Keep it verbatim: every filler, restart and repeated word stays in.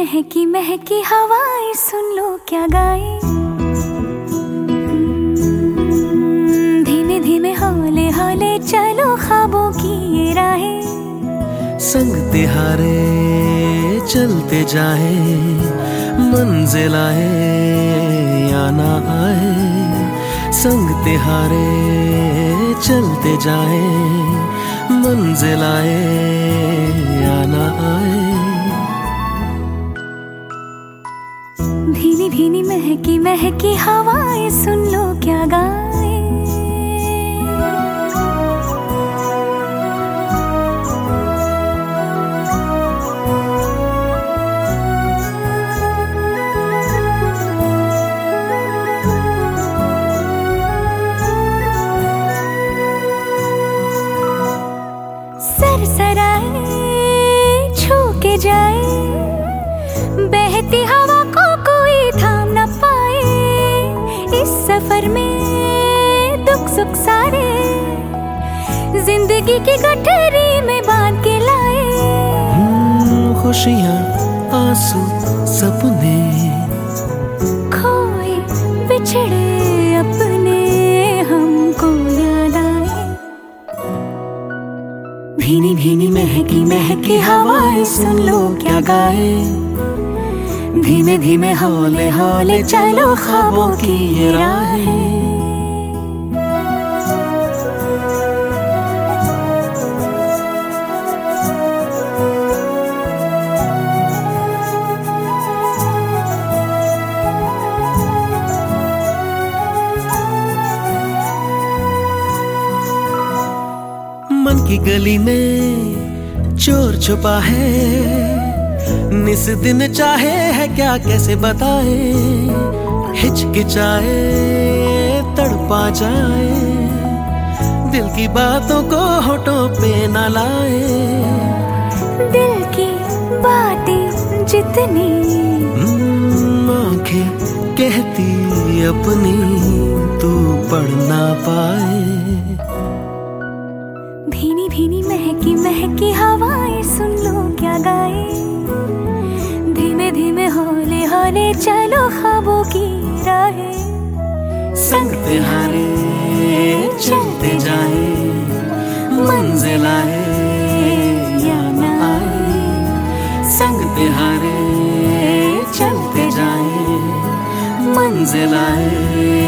महकी महकी हवाएं सुन लो क्या गाए। धीमे धीमे हौले हौले चलो ख्वाबों की ये राहें। संग तिहारे चलते जाए, मंजिल आए या ना आए। संग तिहारे चलते जाए, मंजिल आए या ना आए। भीनी भीनी महकी महकी हवाएं सुन लो क्या गाए। सरसराए छू के जाए, बहती हवा को कोई थाम न पाए। इस सफर में दुख सुख सारे जिंदगी की गठरी में बांध के लाए। खुशियाँ आंसू सपने खोए बिछड़े अपने हमको याद आए। भीनी भीनी महकी महकी हवाएं सुन लो क्या गाए। धीमे धीमे हौले हौले चलो ख्वाबों की ये राहें। मन की गली में चोर छुपा है, निस दिन चाहे है क्या कैसे बताए। हिचकिचाए तड़पा जाए, दिल की बातों को होठों पे न लाए। दिल की बातें जितनी आंखें कहती अपनी तू पढ़ ना पाए। भीनी भीनी महकी महकी हवाएं सुन लो क्या गाए। धीमे धीमे हौले हौले चलो ख्वाबों की राहें। संग तिहारे चलते जाए, मंजिल आए या ना आए। संग तिहारे चलते जाए, मंजिल आए